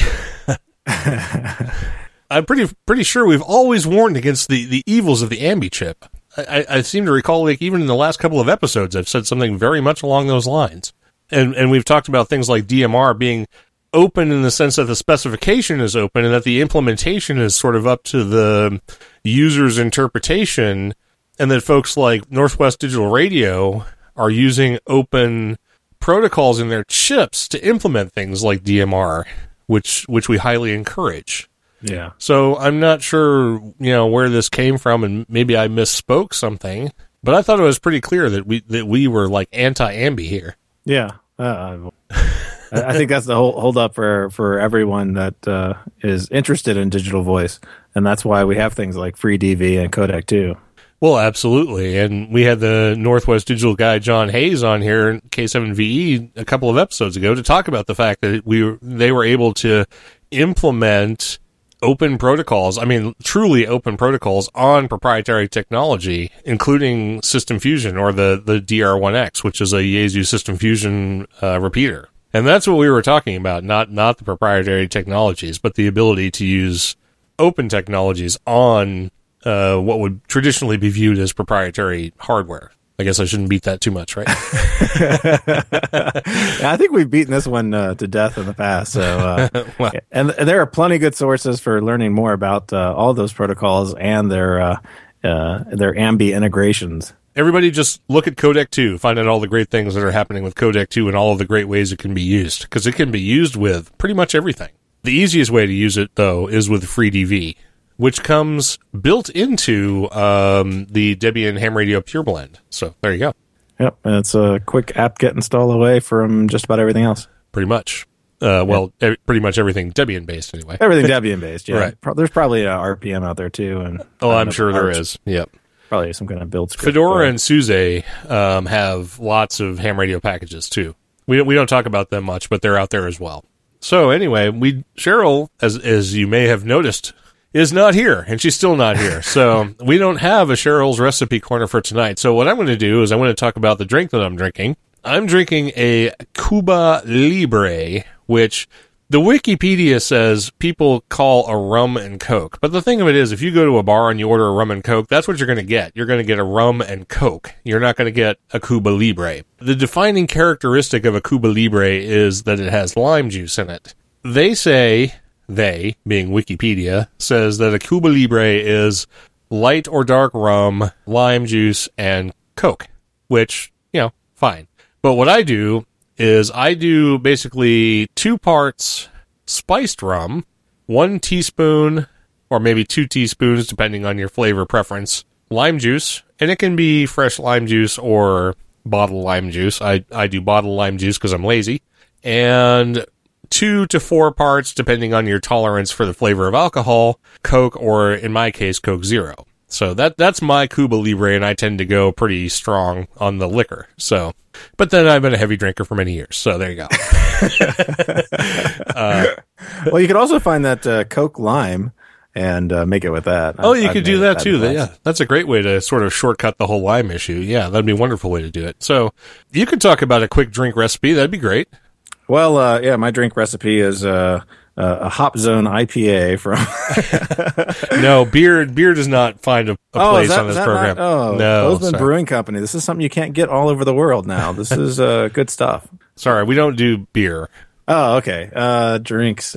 I'm pretty sure we've always warned against the evils of the AMBI chip. I seem to recall, like, even in the last couple of episodes, I've said something very much along those lines. And we've talked about things like DMR being open in the sense that the specification is open and that the implementation is sort of up to the user's interpretation, and that folks like Northwest Digital Radio are using open protocols in their chips to implement things like DMR, which we highly encourage. Yeah. So I'm not sure, where this came from, and maybe I misspoke something, but I thought it was pretty clear that we were like anti-AMBI here. Yeah. I think that's the hold up for everyone that is interested in digital voice, and that's why we have things like FreeDV and Codec 2. Well, absolutely, and we had the Northwest Digital guy John Hayes on here in K7VE a couple of episodes ago to talk about the fact that they were able to implement open protocols, truly open protocols on proprietary technology, including System Fusion or the DR1X, which is a Yaesu System Fusion repeater. And that's what we were talking about, not the proprietary technologies, but the ability to use open technologies on what would traditionally be viewed as proprietary hardware. I guess I shouldn't beat that too much, right? I think we've beaten this one to death in the past. So, Well, and there are plenty good sources for learning more about all those protocols and their AMBI integrations. everybody just look at Codec 2, find out all the great things that are happening with Codec 2 and all of the great ways it can be used, because it can be used with pretty much everything. The easiest way to use it, though, is with FreeDV, which comes built into the Debian Ham Radio Pure Blend. So there you go. Yep, and it's a quick apt-get install away from just about everything else. Pretty much. Pretty much everything Debian-based, anyway. Everything Debian-based, yeah. Right. There's probably a RPM out there, too. And I'm sure there is. Yep. Probably some kind of build script. Fedora and SUSE have lots of ham radio packages, too. We don't talk about them much, but they're out there as well. So anyway, Cheryl, as you may have noticed, is not here, and she's still not here. So we don't have a Cheryl's Recipe Corner for tonight. So what I'm going to do is I'm going to talk about the drink that I'm drinking. I'm drinking a Cuba Libre, which the Wikipedia says people call a rum and Coke. But the thing of it is, if you go to a bar and you order a rum and Coke, that's what you're going to get. You're going to get a rum and Coke. You're not going to get a Cuba Libre. The defining characteristic of a Cuba Libre is that it has lime juice in it. They, being Wikipedia, says that a Cuba Libre is light or dark rum, lime juice, and Coke, which, fine. But what I do is I do basically 2 parts spiced rum 1 teaspoon or maybe 2 teaspoons, depending on your flavor preference, lime juice, and it can be fresh lime juice or bottled lime juice. I do bottled lime juice because I'm lazy. And 2 to 4 parts, depending on your tolerance for the flavor of alcohol, Coke, or in my case, Coke Zero. So that's my Cuba Libre, and I tend to go pretty strong on the liquor. So, but then I've been a heavy drinker for many years. So there you go. Well, you could also find that Coke Lime and make it with that. You could do that too. Yeah, that's a great way to sort of shortcut the whole lime issue. Yeah, that'd be a wonderful way to do it. So you could talk about a quick drink recipe. That'd be great. Well, yeah, my drink recipe is a Hop Zone IPA from. No, beer does not find a place on this program. No, Bozeman Brewing Company. This is something you can't get all over the world now. This is good stuff. Sorry, we don't do beer. Oh, okay. Drinks.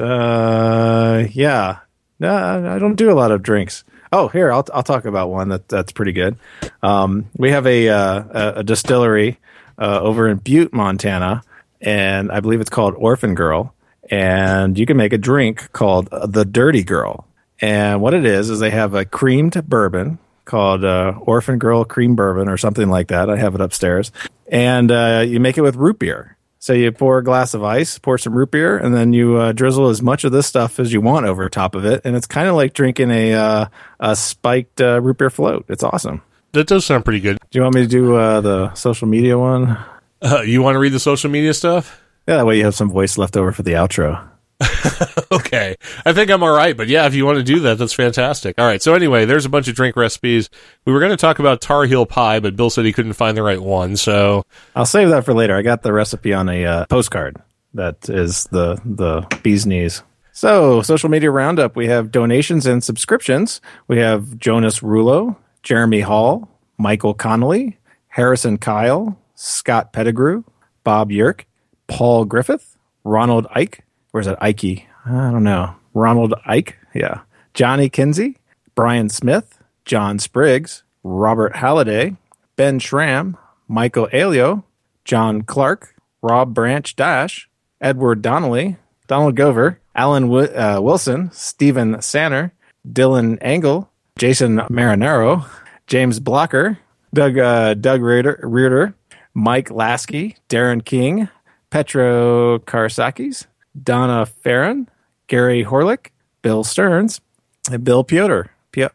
Yeah. No, I don't do a lot of drinks. Oh, here, I'll talk about one that's pretty good. We have a distillery over in Butte, Montana, and I believe it's called Orphan Girl. And you can make a drink called the Dirty Girl. And what it is they have a creamed bourbon called Orphan Girl Cream Bourbon or something like that. I have it upstairs. And you make it with root beer. So you pour a glass of ice, pour some root beer, and then you drizzle as much of this stuff as you want over top of it. And it's kind of like drinking a spiked root beer float. It's awesome. That does sound pretty good. Do you want me to do the social media one? You want to read the social media stuff? Yeah, that way you have some voice left over for the outro. Okay. I think I'm all right, but yeah, if you want to do that, that's fantastic. All right, so anyway, there's a bunch of drink recipes. We were going to talk about Tar Heel Pie, but Bill said he couldn't find the right one, so... I'll save that for later. I got the recipe on a postcard. That is the bee's knees. So, social media roundup. We have donations and subscriptions. We have Jonas Rulo, Jeremy Hall, Michael Connolly, Harrison Kyle, Scott Pettigrew, Bob Yerk, Paul Griffith, Ronald Ike, or is it Ikey? I don't know. Ronald Ike, yeah. Johnny Kinsey, Brian Smith, John Spriggs, Robert Halliday, Ben Schramm, Michael Alio, John Clark, Rob Branch Dash, Edward Donnelly, Donald Gover, Alan Wilson, Stephen Sanner, Dylan Engel, Jason Marinaro, James Blocker, Doug Rearder, Mike Lasky, Darren King, Petro Karsakis, Donna Farron, Gary Horlick, Bill Stearns, and Bill Piotr.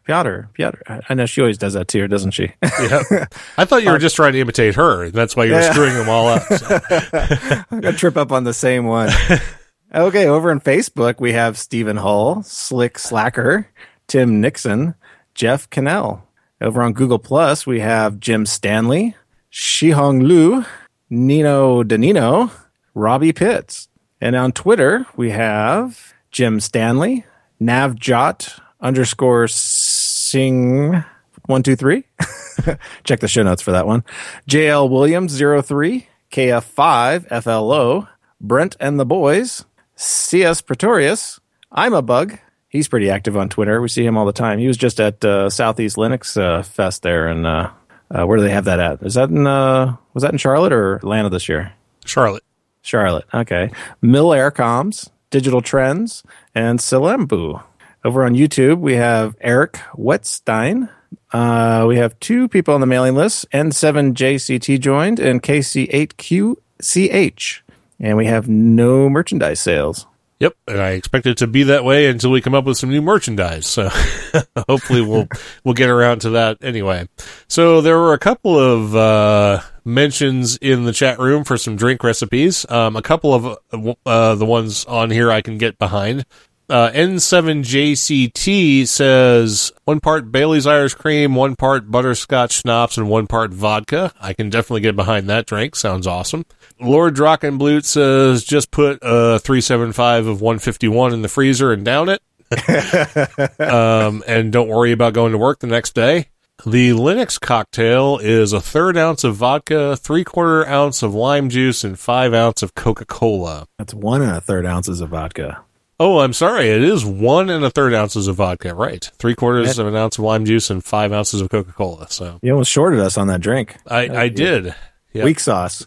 I know she always does that too, doesn't she? Yeah. I thought you were just trying to imitate her. That's why you were screwing them all up. So. I'm going to trip up on the same one. Okay, over on Facebook, we have Stephen Hull, Slick Slacker, Tim Nixon, Jeff Cannell. Over on Google Plus, we have Jim Stanley, Shihong Lu, Nino Danino, Robbie Pitts. And on Twitter, we have Jim Stanley, Navjot _Sing 123. Check the show notes for that one. JL Williams 03, KF5 FLO, Brent and the Boys, CS Pretorius, I'm a Bug. He's pretty active on Twitter. We see him all the time. He was just at Southeast Linux Fest there, and where do they have that at? Is that in was that in Charlotte or Atlanta this year? Charlotte. Okay. Mill Aircoms, Digital Trends, and Salembu. Over on YouTube, we have Eric Wetstein. We have 2 people on the mailing list. N7JCT joined and KC8QCH. And we have no merchandise sales. Yep, and I expect it to be that way until we come up with some new merchandise. So hopefully we'll get around to that anyway. So there were a couple of mentions in the chat room for some drink recipes. A couple of the ones on here I can get behind. N7JCT says 1 part Bailey's Irish Cream, 1 part butterscotch schnapps, and 1 part vodka. I can definitely get behind that drink. Sounds awesome. Lord Drachenblut says just put 375 of 151 in the freezer and down it. And don't worry about going to work the next day. The Linux cocktail is 1/3 ounce of vodka, 3/4 ounce of lime juice, and 5 ounce of Coca-Cola. That's 1 1/3 ounces of vodka. Oh, I'm sorry. It is 1 1/3 ounces of vodka, right? 3/4 of an ounce of lime juice and 5 ounces of Coca-Cola. So you almost shorted us on that drink. I did. Yep. Weak sauce.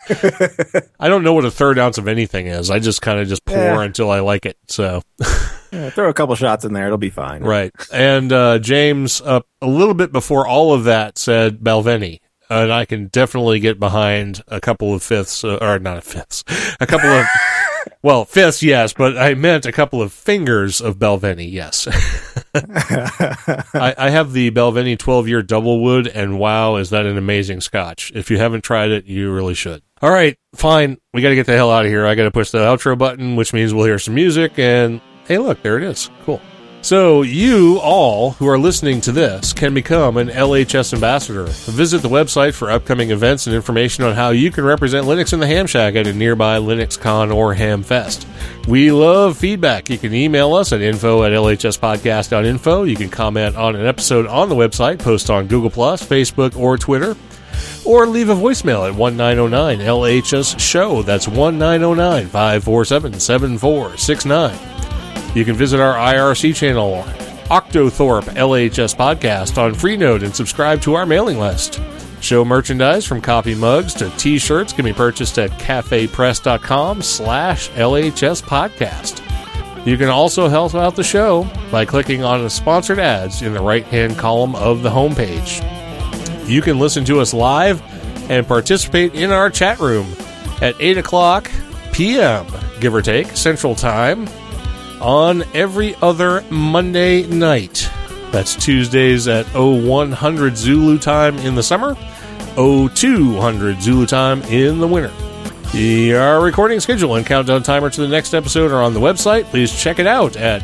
I don't know what 1/3 ounce of anything is. I just kind of pour until I like it. So Throw a couple shots in there. It'll be fine. Right. And James, a little bit before all of that, said Balvenie. And I can definitely get behind a couple of fifths, or not fifths, a couple of, well, fifths, yes, but I meant a couple of fingers of Balvenie, yes. I have the Balvenie 12-year Doublewood, and wow, is that an amazing scotch. If you haven't tried it, you really should. All right, fine. We got to get the hell out of here. I got to push the outro button, which means we'll hear some music, and hey, look, there it is. Cool. So you all who are listening to this can become an LHS ambassador. Visit the website for upcoming events and information on how you can represent Linux in the Ham Shack at a nearby LinuxCon or Hamfest. We love feedback. You can email us at info@lhspodcast.info. You can comment on an episode on the website, post on Google+, Facebook, or Twitter, or leave a voicemail at 1909-LHS-SHOW. That's 1909-547-7469. You can visit our IRC channel, Octothorpe LHS Podcast, on Freenode and subscribe to our mailing list. Show merchandise from coffee mugs to t-shirts can be purchased at cafepress.com/LHS Podcast. You can also help out the show by clicking on the sponsored ads in the right-hand column of the homepage. You can listen to us live and participate in our chat room at 8 o'clock p.m., give or take, Central Time, on every other Monday night. That's Tuesdays at 0100 Zulu time in the summer, 0200 Zulu time in the winter. Our recording schedule and countdown timer to the next episode are on the website. Please check it out at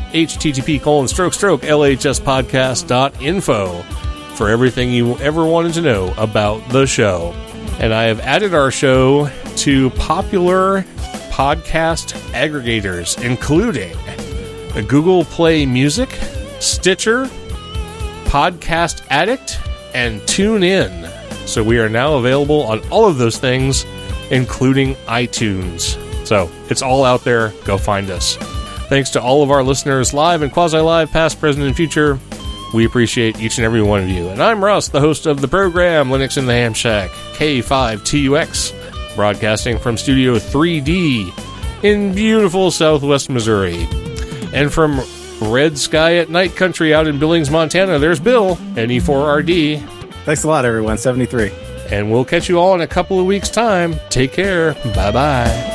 http://lhspodcast.info for everything you ever wanted to know about the show. And I have added our show to popular podcast aggregators, including Google Play Music, Stitcher, Podcast Addict, and TuneIn. So we are now available on all of those things, including iTunes. So it's all out there. Go find us. Thanks to all of our listeners, live and quasi-live, past, present, and future. We appreciate each and every one of you. And I'm Russ, the host of the program, Linux in the Ham Shack, K5TUX, broadcasting from Studio 3D in beautiful southwest Missouri. And from Red Sky at Night Country out in Billings, Montana, there's Bill, NE4RD. Thanks a lot, everyone. 73. And we'll catch you all in a couple of weeks' time. Take care. Bye-bye.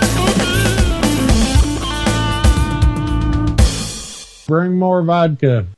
Bring more vodka.